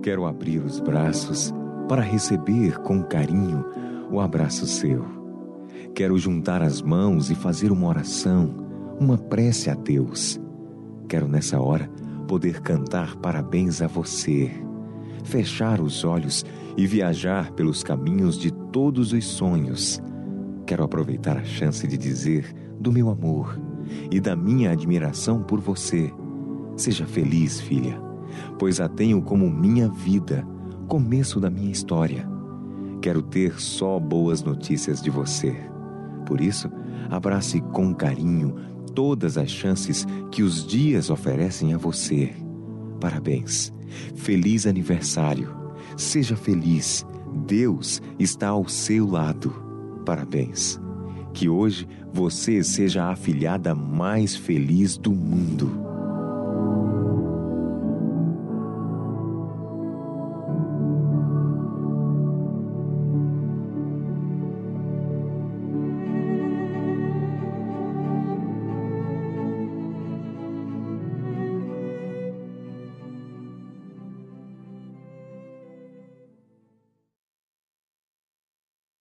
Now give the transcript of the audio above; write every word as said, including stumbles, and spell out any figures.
Quero abrir os braços para receber com carinho o abraço seu. Quero juntar as mãos e fazer uma oração, uma prece a Deus. Quero nessa hora poder cantar parabéns a você, fechar os olhos e viajar pelos caminhos de todos os sonhos. Quero aproveitar a chance de dizer do meu amor e da minha admiração por você. Seja feliz, filha, pois a tenho como minha vida, começo da minha história. Quero ter só boas notícias de você. Por isso, abrace com carinho todas as chances que os dias oferecem a você. Parabéns, feliz aniversário, seja feliz, Deus está ao seu lado. Parabéns, que hoje você seja a afilhada mais feliz do mundo.